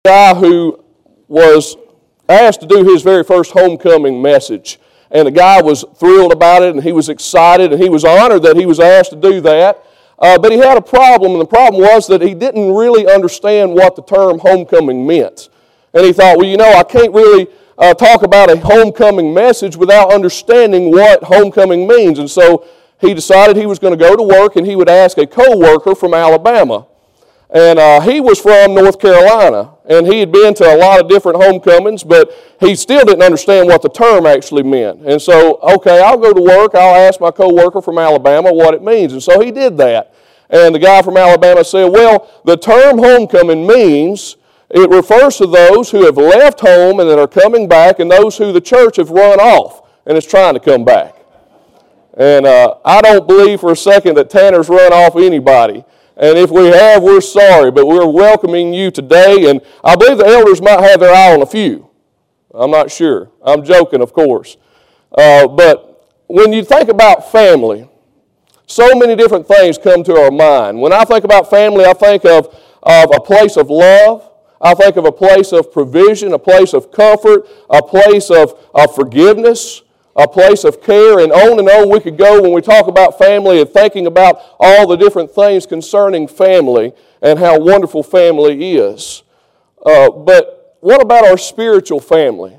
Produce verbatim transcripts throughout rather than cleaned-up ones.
guy who was asked to do his very first homecoming message. And the guy was thrilled about it, and he was excited, and he was honored that he was asked to do that. Uh, but he had a problem, and the problem was that he didn't really understand what the term homecoming meant. And he thought, well, you know, I can't really uh, talk about a homecoming message without understanding what homecoming means. And so he decided he was going to go to work, and he would ask a co-worker from Alabama. And uh, he was from North Carolina, and he had been to a lot of different homecomings, but he still didn't understand what the term actually meant. And so, okay, I'll go to work, I'll ask my co-worker from Alabama what it means. And so he did that. And the guy from Alabama said, well, the term homecoming means, it refers to those who have left home and that are coming back, and those who the church have run off and is trying to come back. And uh, I don't believe for a second that Tanner's run off anybody. And if we have, we're sorry, but we're welcoming you today. And I believe the elders might have their eye on a few. I'm not sure. I'm joking, of course. Uh, but when you think about family, so many different things come to our mind. When I think about family, I think of, of a place of love. I think of a place of provision, a place of comfort, a place of, of forgiveness, a place of care, and on and on we could go when we talk about family and thinking about all the different things concerning family and how wonderful family is. Uh, but what about our spiritual family?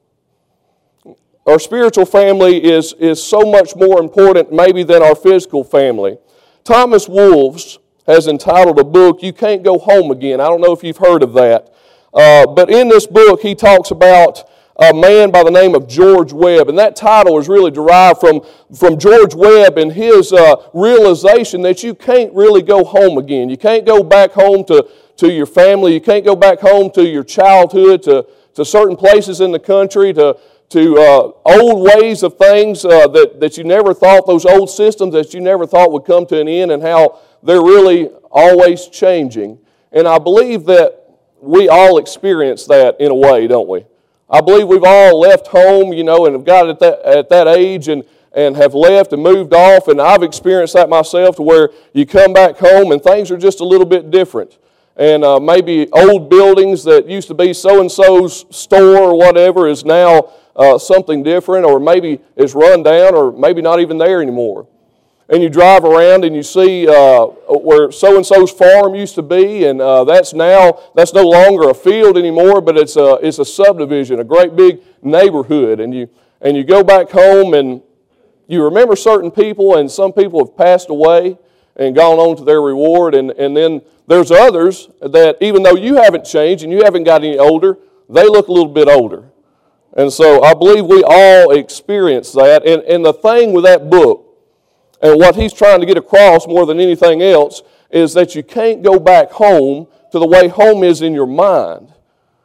Our spiritual family is, is so much more important maybe than our physical family. Thomas Wolves has entitled a book, You Can't Go Home Again. I don't know if you've heard of that. Uh, but in this book he talks about a man by the name of George Webb. And that title is really derived from, from George Webb and his uh, realization that you can't really go home again. You can't go back home to, to your family. You can't go back home to your childhood, to, to certain places in the country, to, to uh, old ways of things uh, that, that you never thought, those old systems that you never thought would come to an end, and how they're really always changing. And I believe that we all experience that in a way, don't we? I believe we've all left home, you know, and have got at that, at that age and, and have left and moved off. And I've experienced that myself, to where you come back home and things are just a little bit different. And uh, maybe old buildings that used to be so-and-so's store or whatever is now uh, something different, or maybe it's run down, or maybe not even there anymore. And you drive around and you see uh, where so-and-so's farm used to be, and uh, that's now, that's no longer a field anymore, but it's a, it's a subdivision, a great big neighborhood. And you, and you go back home and you remember certain people, and some people have passed away and gone on to their reward. And, and then there's others that, even though you haven't changed and you haven't got any older, they look a little bit older. And so I believe we all experience that. And, and the thing with that book, and what he's trying to get across more than anything else, is that you can't go back home to the way home is in your mind.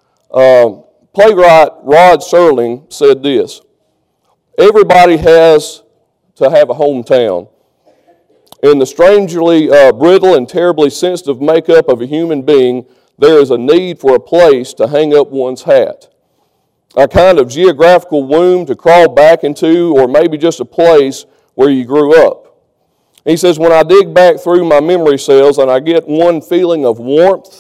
Um, playwright Rod Serling said this: everybody has to have a hometown. In the strangely uh, brittle and terribly sensitive makeup of a human being, there is a need for a place to hang up one's hat. A kind of geographical womb to crawl back into, or maybe just a place where you grew up. He says, when I dig back through my memory cells and I get one feeling of warmth,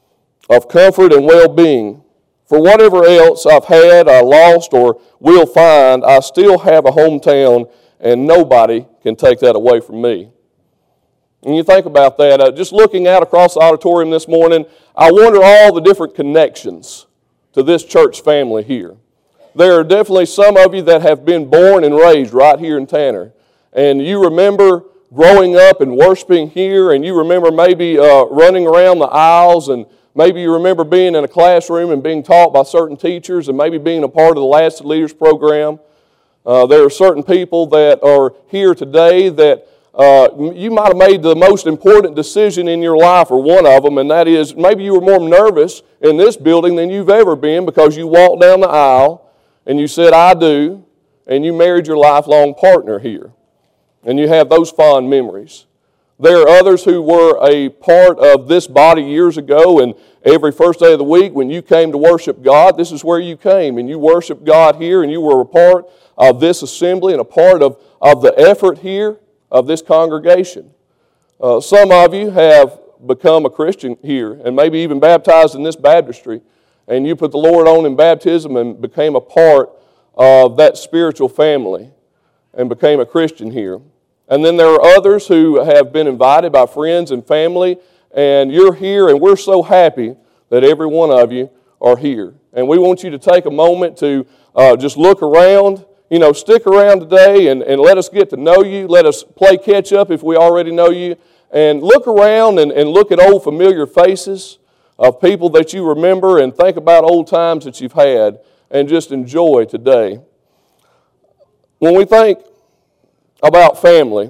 of comfort and well-being, for whatever else I've had, I lost, or will find, I still have a hometown, and nobody can take that away from me. And you think about that, uh, just looking out across the auditorium this morning, I wonder all the different connections to this church family here. There are definitely some of you that have been born and raised right here in Tanner, and you remember growing up and worshiping here, and you remember maybe uh, running around the aisles, and maybe you remember being in a classroom and being taught by certain teachers, and maybe being a part of the Lasted Leaders program. Uh, there are certain people that are here today that uh, you might have made the most important decision in your life, or one of them, and that is maybe you were more nervous in this building than you've ever been, because you walked down the aisle and you said, I do, and you married your lifelong partner here. And you have those fond memories. There are others who were a part of this body years ago, and every first day of the week when you came to worship God, this is where you came, and you worshiped God here, and you were a part of this assembly and a part of, of the effort here of this congregation. Uh, some of you have become a Christian here and maybe even baptized in this baptistry, and you put the Lord on in baptism and became a part of that spiritual family and became a Christian here. And then there are others who have been invited by friends and family, and you're here, and we're so happy that every one of you are here. And we want you to take a moment to uh, just look around, you know, stick around today and, and let us get to know you. Let us play catch up if we already know you. And look around and, and look at old familiar faces of people that you remember and think about old times that you've had and just enjoy today. When we think about family,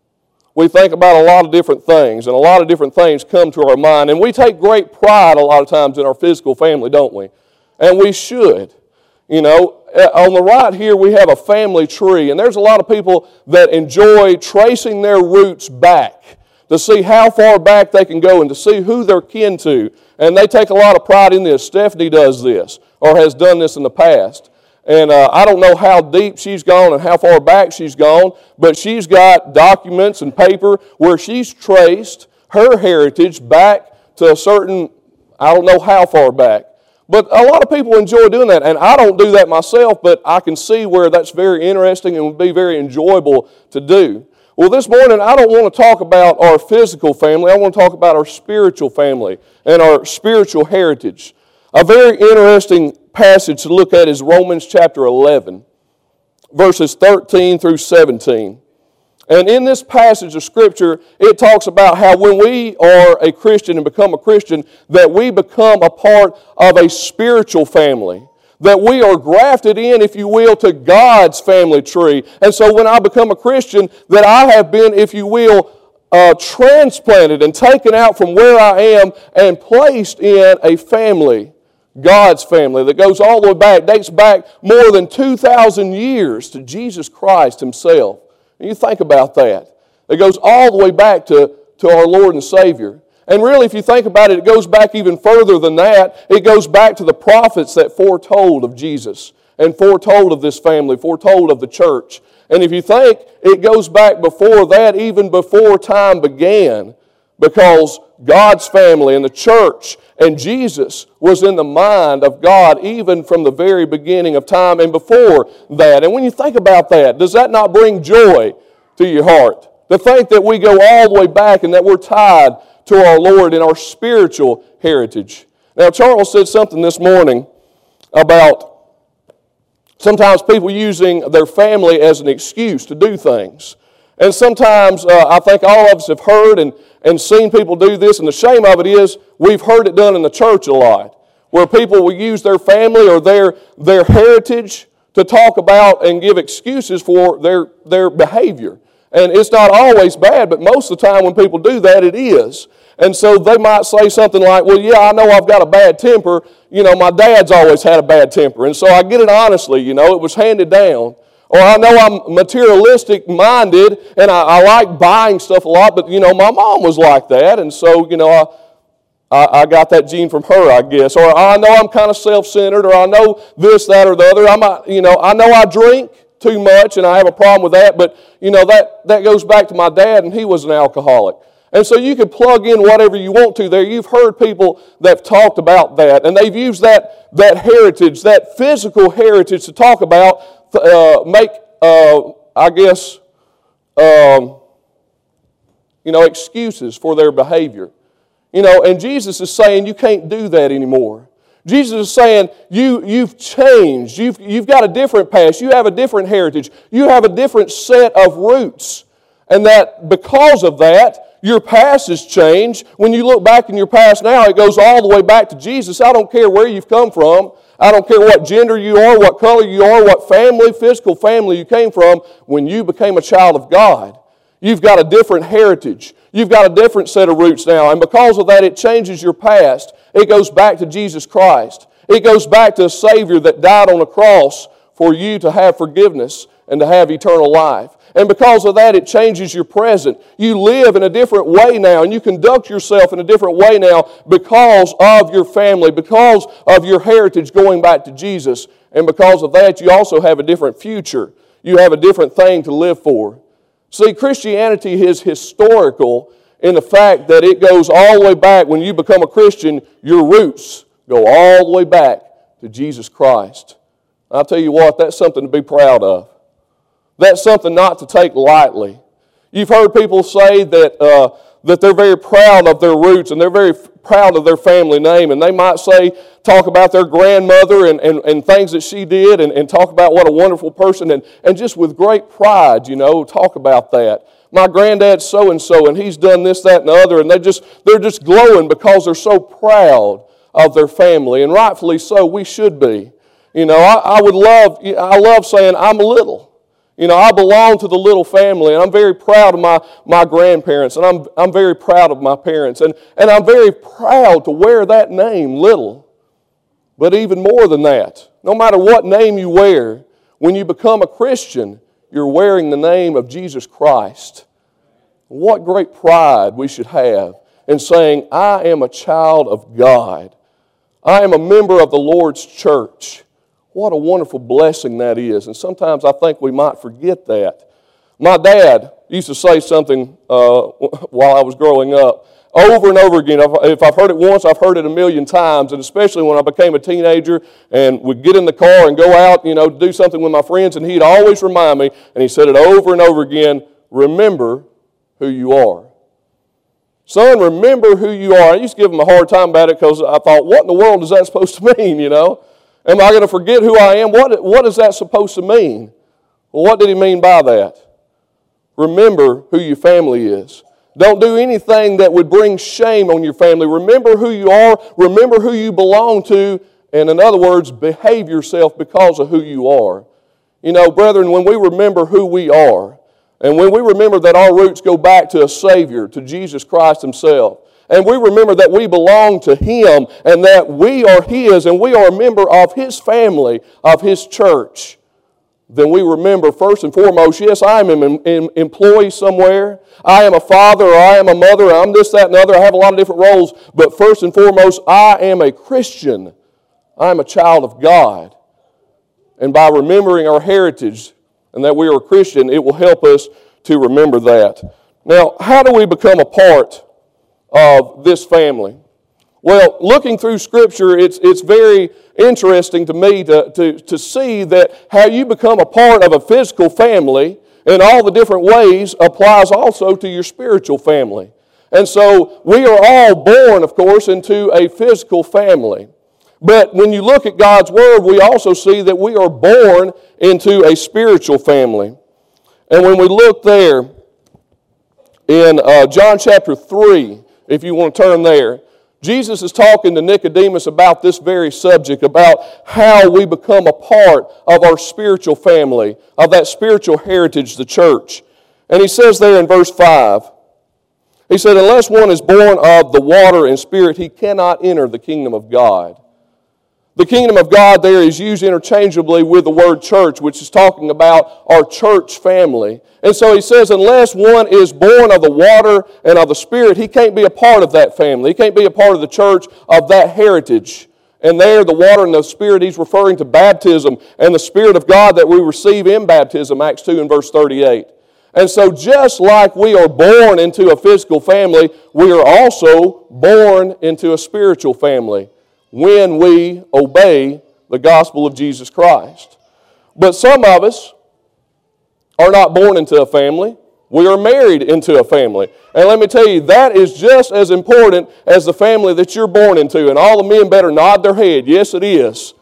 we think about a lot of different things, and a lot of different things come to our mind. And we take great pride a lot of times in our physical family, don't we? And we should. You know, on the right here we have a family tree, and there's a lot of people that enjoy tracing their roots back to see how far back they can go and to see who they're kin to. And they take a lot of pride in this. Stephanie does this, or has done this in the past. And uh, I don't know how deep she's gone and how far back she's gone, but she's got documents and paper where she's traced her heritage back to a certain, I don't know how far back. But a lot of people enjoy doing that, and I don't do that myself, but I can see where that's very interesting and would be very enjoyable to do. Well, this morning I don't want to talk about our physical family. I want to talk about our spiritual family and our spiritual heritage. A very interesting passage to look at is Romans chapter eleven, verses thirteen through seventeen. And in this passage of Scripture, it talks about how when we are a Christian and become a Christian, that we become a part of a spiritual family. That we are grafted in, if you will, to God's family tree. And so when I become a Christian, that I have been, if you will, uh, transplanted and taken out from where I am and placed in a family, God's family, that goes all the way back, dates back more than two thousand years to Jesus Christ Himself. And you think about that. It goes all the way back to, to our Lord and Savior. And really, if you think about it, it goes back even further than that. It goes back to the prophets that foretold of Jesus and foretold of this family, foretold of the church. And if you think, it goes back before that, even before time began, because God's family and the church and Jesus was in the mind of God even from the very beginning of time and before that. And when you think about that, does that not bring joy to your heart? To think that we go all the way back and that we're tied to our Lord in our spiritual heritage. Now, Charles said something this morning about sometimes people using their family as an excuse to do things. And sometimes uh, I think all of us have heard and, and seen people do this, and the shame of it is we've heard it done in the church a lot, where people will use their family or their, their heritage to talk about and give excuses for their, their behavior. And it's not always bad, but most of the time when people do that, it is. And so they might say something like, well, yeah, I know I've got a bad temper. You know, my dad's always had a bad temper. And so I get it honestly, you know, it was handed down. Or I know I'm materialistic minded and I, I like buying stuff a lot, but, you know, my mom was like that. And so, you know, I, I, I got that gene from her, I guess. Or I know I'm kind of self-centered, or I know this, that, or the other. I'm not, you know, I know I drink too much and I have a problem with that, but you know that, that goes back to my dad, and he was an alcoholic. And so you can plug in whatever you want to there. You've heard people that have talked about that, and they've used that, that heritage, that physical heritage to talk about, uh, make, uh, I guess, um, you know, excuses for their behavior. You know, and Jesus is saying you can't do that anymore. Jesus is saying, you, you've changed. You've, you've got a different past. You have a different heritage. You have a different set of roots. And that because of that, your past has changed. When you look back in your past now, it goes all the way back to Jesus. I don't care where you've come from. I don't care what gender you are, what color you are, what family, physical family you came from. When you became a child of God, you've got a different heritage. You've got a different set of roots now. And because of that, it changes your past. It goes back to Jesus Christ. It goes back to a Savior that died on a cross for you to have forgiveness and to have eternal life. And because of that, it changes your present. You live in a different way now, and you conduct yourself in a different way now because of your family, because of your heritage going back to Jesus. And because of that, you also have a different future. You have a different thing to live for. See, Christianity is historical in the fact that it goes all the way back. When you become a Christian, your roots go all the way back to Jesus Christ. I'll tell you what, that's something to be proud of. That's something not to take lightly. You've heard people say that uh, that they're very proud of their roots and they're very f- proud of their family name. And they might say, talk about their grandmother and, and, and things that she did and, and talk about what a wonderful person. And, and just with great pride, you know, talk about that. My granddad's so-and-so and he's done this, that, and the other. And they just, they're just glowing because they're so proud of their family. And rightfully so, we should be. You know, I, I would love, I love saying I'm a little. You know, I belong to the little family, and I'm very proud of my, my grandparents, and I'm, I'm very proud of my parents, and, and I'm very proud to wear that name, Little. But even more than that, no matter what name you wear, when you become a Christian, you're wearing the name of Jesus Christ. What great pride we should have in saying, I am a child of God. I am a member of the Lord's church. What a wonderful blessing that is. And sometimes I think we might forget that. My dad used to say something uh, while I was growing up over and over again. If I've heard it once, I've heard it a million times. And especially when I became a teenager and would get in the car and go out, you know, do something with my friends. And he'd always remind me, and he said it over and over again, remember who you are. Son, remember who you are. I used to give him a hard time about it because I thought, what in the world is that supposed to mean, you know? Am I going to forget who I am? What, what is that supposed to mean? Well, what did he mean by that? Remember who your family is. Don't do anything that would bring shame on your family. Remember who you are. Remember who you belong to. And in other words, behave yourself because of who you are. You know, brethren, when we remember who we are, and when we remember that our roots go back to a Savior, to Jesus Christ Himself, and we remember that we belong to Him and that we are His and we are a member of His family, of His church, then we remember first and foremost, yes, I am an em- employee somewhere. I am a father or I am a mother. I'm this, that, and the other. I have a lot of different roles. But first and foremost, I am a Christian. I am a child of God. And by remembering our heritage and that we are a Christian, it will help us to remember that. Now, how do we become a part of this family? Well, looking through Scripture, it's it's very interesting to me to, to, to see that how you become a part of a physical family in all the different ways applies also to your spiritual family. And so we are all born, of course, into a physical family. But when you look at God's Word, we also see that we are born into a spiritual family. And when we look there in uh, John chapter three, if you want to turn there, Jesus is talking to Nicodemus about this very subject, about how we become a part of our spiritual family, of that spiritual heritage, the church. And he says there in verse five, he said, unless one is born of the water and spirit, he cannot enter the kingdom of God. The kingdom of God there is used interchangeably with the word church, which is talking about our church family. And so he says, unless one is born of the water and of the Spirit, he can't be a part of that family. He can't be a part of the church of that heritage. And there, the water and the Spirit, he's referring to baptism and the Spirit of God that we receive in baptism, Acts two and verse thirty-eight. And so just like we are born into a physical family, we are also born into a spiritual family when we obey the gospel of Jesus Christ. But some of us are not born into a family. We are married into a family. And let me tell you, that is just as important as the family that you're born into. And all the men better nod their head. Yes, it is.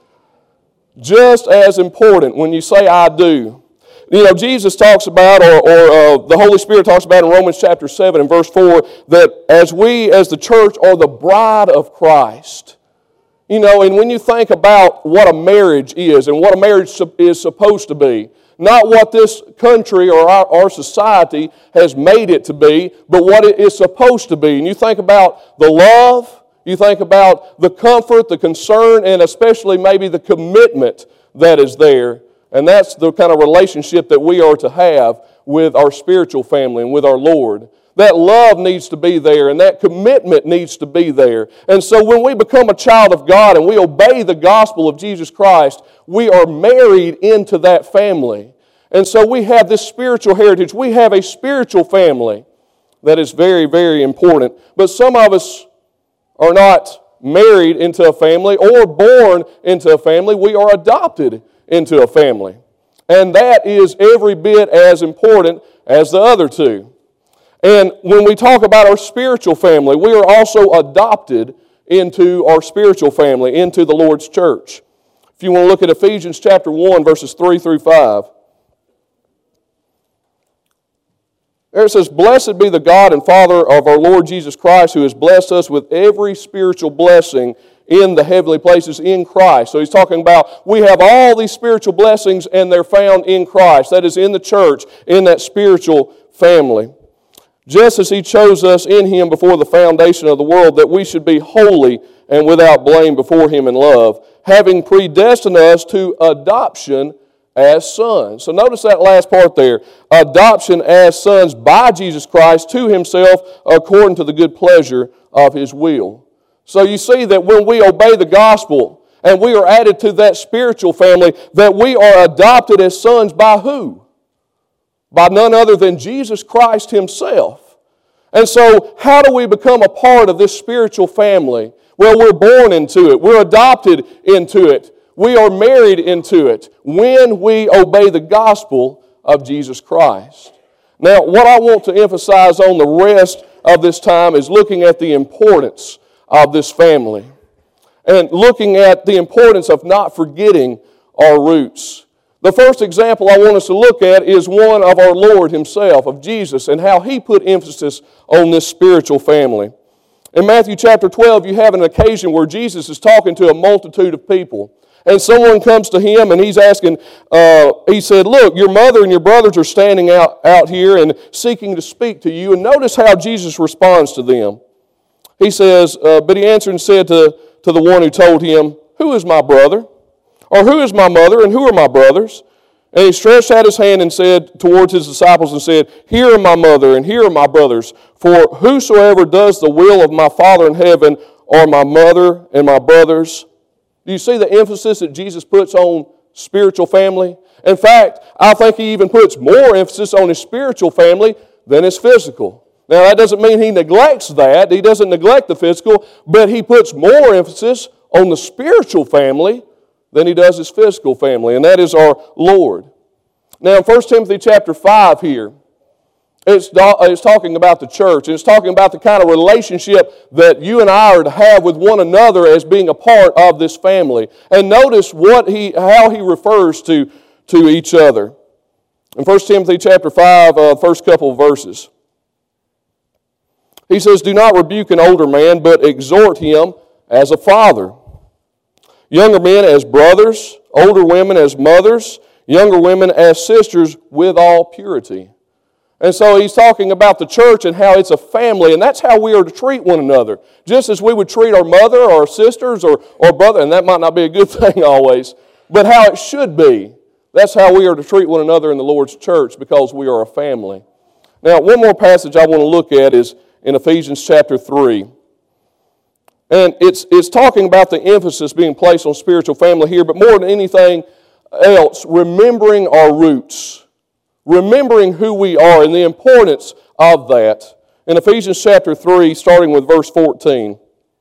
Just as important when you say, I do. You know, Jesus talks about, or, or uh, the Holy Spirit talks about in Romans chapter seven and verse four, that as we, as the church, are the bride of Christ. You know, and when you think about what a marriage is and what a marriage is supposed to be, not what this country or our, our society has made it to be, but what it is supposed to be. And you think about the love, you think about the comfort, the concern, and especially maybe the commitment that is there. And that's the kind of relationship that we are to have with our spiritual family and with our Lord. That love needs to be there, and that commitment needs to be there. And so when we become a child of God and we obey the gospel of Jesus Christ, we are married into that family. And so we have this spiritual heritage. We have a spiritual family. that is very, very important. But some of us are not married into a family or born into a family. We are adopted into a family. And that is every bit as important as the other two. And when we talk about our spiritual family, we are also adopted into our spiritual family, into the Lord's church. If you want to look at Ephesians chapter one, verses three through five. There it says, "Blessed be the God and Father of our Lord Jesus Christ, who has blessed us with every spiritual blessing in the heavenly places in Christ." So he's talking about we have all these spiritual blessings and they're found in Christ. That is in the church, in that spiritual family. "Just as He chose us in Him before the foundation of the world, that we should be holy and without blame before Him in love, having predestined us to adoption as sons." So notice that last part there. Adoption as sons by Jesus Christ to Himself according to the good pleasure of His will. So you see that when we obey the gospel and we are added to that spiritual family, that we are adopted as sons by who? By none other than Jesus Christ Himself. And so how do we become a part of this spiritual family? Well, we're born into it. We're adopted into it. We are married into it when we obey the gospel of Jesus Christ. Now, what I want to emphasize on the rest of this time is looking at the importance of this family and looking at the importance of not forgetting our roots. The first example I want us to look at is one of our Lord Himself, of Jesus, and how He put emphasis on this spiritual family. In Matthew chapter twelve, you have an occasion where Jesus is talking to a multitude of people. And someone comes to Him and he's asking, uh, he said, "Look, your mother and your brothers are standing out, out here and seeking to speak to you." And notice how Jesus responds to them. He says, uh, but He answered and said to, to the one who told Him, "Who is my brother? Or who is my mother, and who are my brothers?" And He stretched out His hand and said towards His disciples and said, "Here are my mother, and here are my brothers. For whosoever does the will of my Father in heaven are my mother and my brothers." Do you see the emphasis that Jesus puts on spiritual family? In fact, I think He even puts more emphasis on His spiritual family than His physical. Now, that doesn't mean He neglects that. He doesn't neglect the physical, but He puts more emphasis on the spiritual family than He does His physical family, and that is our Lord. Now, in First Timothy chapter five here, It's, it's talking about the church, and it's talking about the kind of relationship that you and I are to have with one another as being a part of this family. And notice what he, how he refers to, to each other. In First Timothy chapter five, uh, first couple of verses. He says, "Do not rebuke an older man, but exhort him as a father. Younger men as brothers, older women as mothers, younger women as sisters with all purity." And so he's talking about the church and how it's a family, and that's how we are to treat one another. Just as we would treat our mother or our sisters or, or brother, and that might not be a good thing always, but how it should be. That's how we are to treat one another in the Lord's church, because we are a family. Now, one more passage I want to look at is in Ephesians chapter three. And it's, it's talking about the emphasis being placed on spiritual family here, but more than anything else, remembering our roots. Remembering who we are and the importance of that. In Ephesians chapter three, starting with verse fourteen.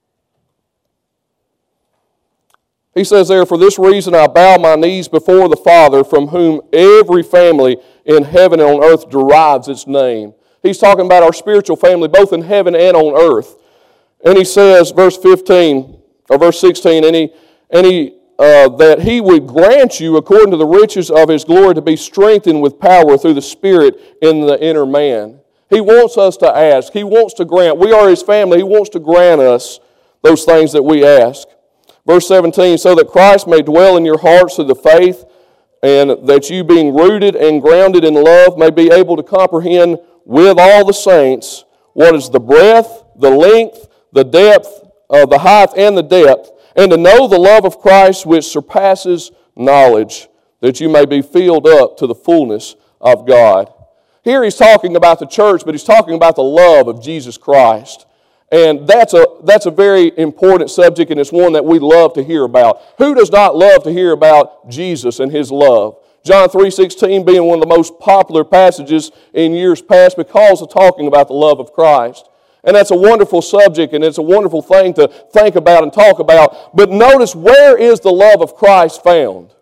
He says there, "For this reason I bow my knees before the Father, from whom every family in heaven and on earth derives its name." He's talking about our spiritual family, both in heaven and on earth. And he says, verse fifteen, or verse sixteen, and he, and he Uh, that He would grant you, according to the riches of His glory, to be strengthened with power through the Spirit in the inner man. He wants us to ask. He wants to grant. We are His family. He wants to grant us those things that we ask. Verse seventeen, "So that Christ may dwell in your hearts through the faith, and that you, being rooted and grounded in love, may be able to comprehend with all the saints what is the breadth, the length, the depth, uh, the height, and the depth, and to know the love of Christ which surpasses knowledge, that you may be filled up to the fullness of God." Here he's talking about the church, but he's talking about the love of Jesus Christ. And that's a, that's a very important subject, and it's one that we love to hear about. Who does not love to hear about Jesus and His love? John three sixteen being one of the most popular passages in years past because of talking about the love of Christ. And that's a wonderful subject, and it's a wonderful thing to think about and talk about. But notice, where is the love of Christ found?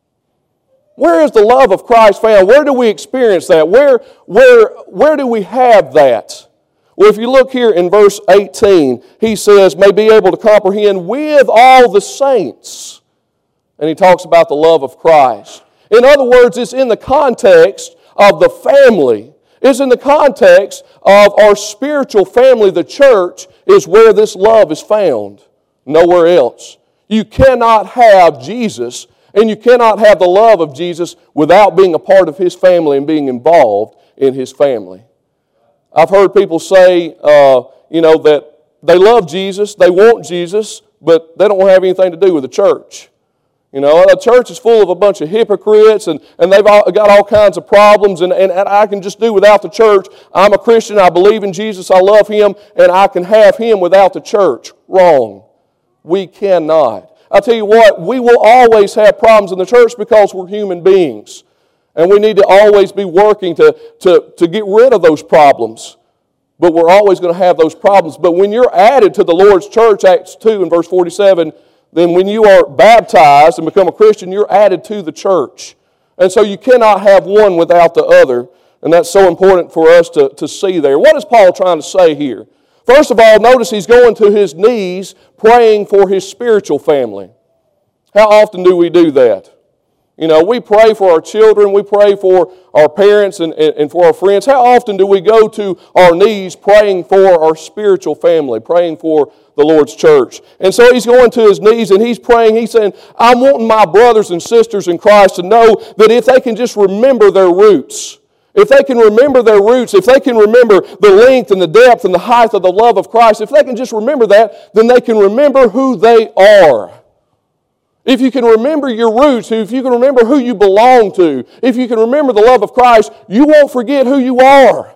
Where is the love of Christ found? Where do we experience that? Where, where, where do we have that? Well, if you look here in verse eighteen, he says, may be able to comprehend with all the saints. And he talks about the love of Christ. In other words, it's in the context of the family. It's in the context of our spiritual family. The church is where this love is found. Nowhere else. You cannot have Jesus and you cannot have the love of Jesus without being a part of His family and being involved in His family. I've heard people say, uh, you know, that they love Jesus, they want Jesus, but they don't have anything to do with the church. You know, the church is full of a bunch of hypocrites, and, and they've all, got all kinds of problems, and, and, and I can just do without the church. I'm a Christian, I believe in Jesus, I love Him, and I can have Him without the church. Wrong. We cannot. I tell you what, we will always have problems in the church because we're human beings. And we need to always be working to, to, to get rid of those problems. But we're always going to have those problems. But when you're added to the Lord's church, Acts two and verse forty-seven, then when you are baptized and become a Christian, you're added to the church. And so you cannot have one without the other. And that's so important for us to, to see there. What is Paul trying to say here? First of all, notice he's going to his knees praying for his spiritual family. How often do we do that? You know, we pray for our children, we pray for our parents and, and, and for our friends. How often do we go to our knees praying for our spiritual family, praying for the Lord's church? And so he's going to his knees and he's praying. He's saying, I'm wanting my brothers and sisters in Christ to know that if they can just remember their roots, if they can remember their roots, if they can remember the length and the depth and the height of the love of Christ, if they can just remember that, then they can remember who they are. If you can remember your roots, if you can remember who you belong to, if you can remember the love of Christ, you won't forget who you are.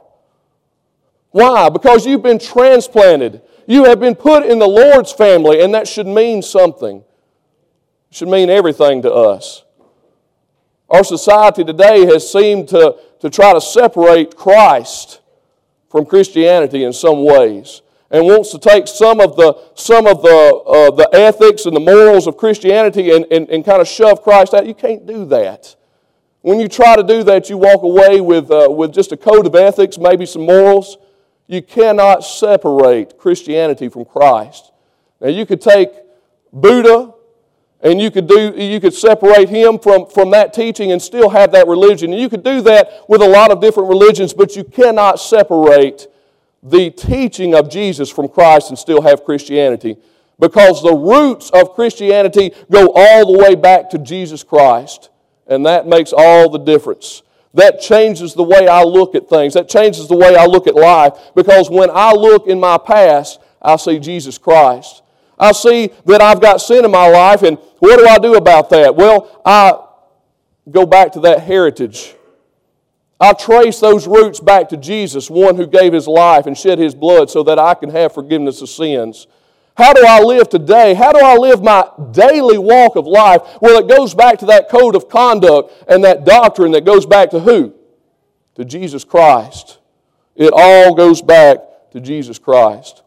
Why? Because you've been transplanted. You have been put in the Lord's family, and that should mean something. It should mean everything to us. Our society today has seemed to, to try to separate Christ from Christianity in some ways, and wants to take some of the some of the uh, the ethics and the morals of Christianity and, and, and kind of shove Christ out. You can't do that. When you try to do that, you walk away with uh, with just a code of ethics, maybe some morals. You cannot separate Christianity from Christ. Now you could take Buddha and you could do you could separate him from, from that teaching and still have that religion. And you could do that with a lot of different religions, but you cannot separate the teaching of Jesus from Christ and still have Christianity, because the roots of Christianity go all the way back to Jesus Christ, and that makes all the difference. That changes the way I look at things. That changes the way I look at life, because when I look in my past, I see Jesus Christ. I see that I've got sin in my life, and what do I do about that? Well, I go back to that heritage. I trace those roots back to Jesus, one who gave His life and shed His blood so that I can have forgiveness of sins. How do I live today? How do I live my daily walk of life? Well, it goes back to that code of conduct and that doctrine that goes back to who? To Jesus Christ. It all goes back to Jesus Christ.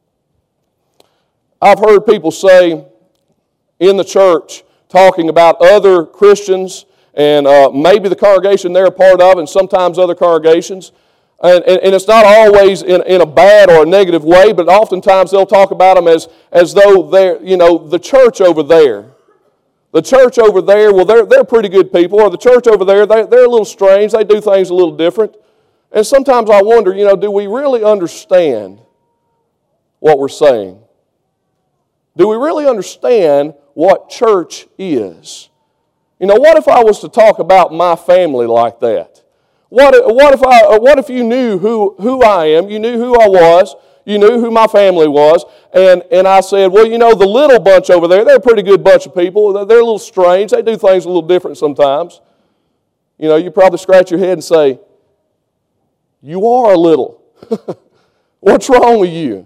I've heard people say in the church, talking about other Christians, and uh, maybe the congregation they're a part of, and sometimes other congregations. And, and, and it's not always in, in a bad or a negative way, but oftentimes they'll talk about them as, as though they're, you know, the church over there. The church over there, well, they're, they're pretty good people. Or the church over there, they, they're a little strange. They do things a little different. And sometimes I wonder, you know, do we really understand what we're saying? Do we really understand what church is? You know, what if I was to talk about my family like that? What, what, if, I, what if you knew who, who I am, you knew who I was, you knew who my family was, and, and I said, well, you know, the little bunch over there, they're a pretty good bunch of people. They're, they're a little strange. They do things a little different sometimes. You know, you probably scratch your head and say, you are a little. What's wrong with you?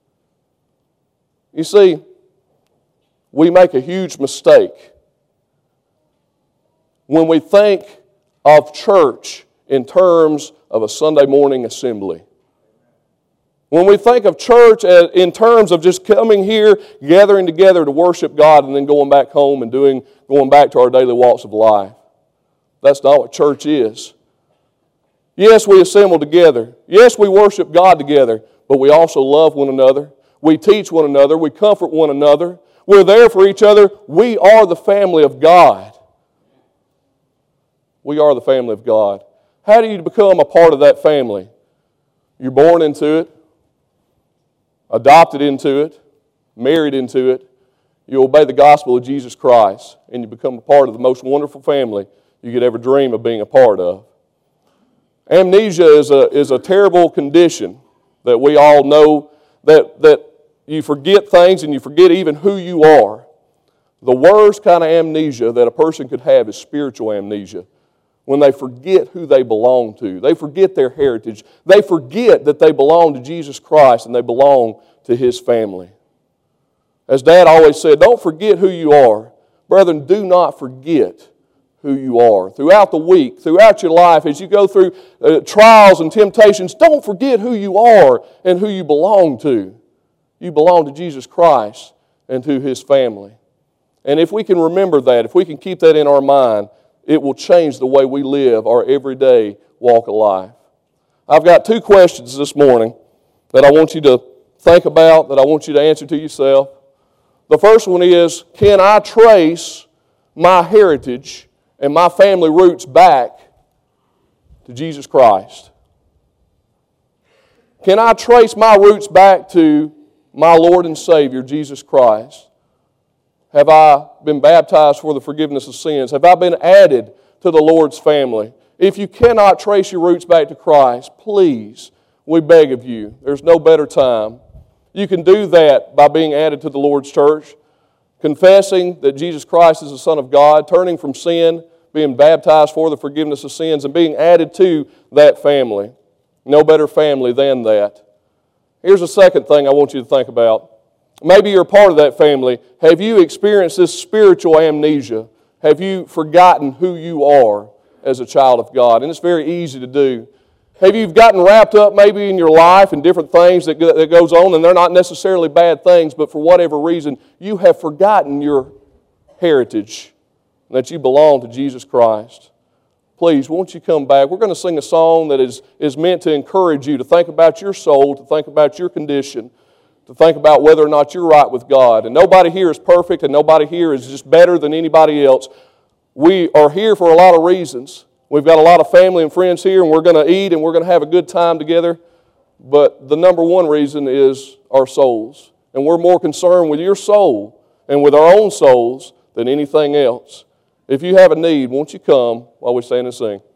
You see, we make a huge mistake when we think of church in terms of a Sunday morning assembly. When we think of church in terms of just coming here, gathering together to worship God, and then going back home and doing, going back to our daily walks of life. That's not what church is. Yes, we assemble together. Yes, we worship God together, but we also love one another. We teach one another. We comfort one another. We're there for each other. We are the family of God. We are the family of God. How do you become a part of that family? You're born into it, adopted into it, married into it. You obey the gospel of Jesus Christ, and you become a part of the most wonderful family you could ever dream of being a part of. Amnesia is a, is a terrible condition that we all know, that, that you forget things and you forget even who you are. The worst kind of amnesia that a person could have is spiritual amnesia. When they forget who they belong to. They forget their heritage. They forget that they belong to Jesus Christ and they belong to His family. As Dad always said, don't forget who you are. Brethren, do not forget who you are. Throughout the week, throughout your life, as you go through uh, trials and temptations, don't forget who you are and who you belong to. You belong to Jesus Christ and to His family. And if we can remember that, if we can keep that in our mind, it will change the way we live our everyday walk of life. I've got two questions this morning that I want you to think about, that I want you to answer to yourself. The first one is, can I trace my heritage and my family roots back to Jesus Christ? Can I trace my roots back to my Lord and Savior, Jesus Christ? Have I been baptized for the forgiveness of sins? Have I been added to the Lord's family? If you cannot trace your roots back to Christ, please, we beg of you, there's no better time. You can do that by being added to the Lord's church, confessing that Jesus Christ is the Son of God, turning from sin, being baptized for the forgiveness of sins, and being added to that family. No better family than that. Here's a second thing I want you to think about. Maybe you're a part of that family. Have you experienced this spiritual amnesia? Have you forgotten who you are as a child of God? And it's very easy to do. Have you gotten wrapped up maybe in your life and different things that, that goes on, and they're not necessarily bad things, but for whatever reason, you have forgotten your heritage, that you belong to Jesus Christ? Please, won't you come back? We're going to sing a song that is, is meant to encourage you to think about your soul, to think about your condition, to think about whether or not you're right with God. And nobody here is perfect, and nobody here is just better than anybody else. We are here for a lot of reasons. We've got a lot of family and friends here, and we're going to eat, and we're going to have a good time together. But the number one reason is our souls. And we're more concerned with your soul and with our own souls than anything else. If you have a need, won't you come while we stand and sing?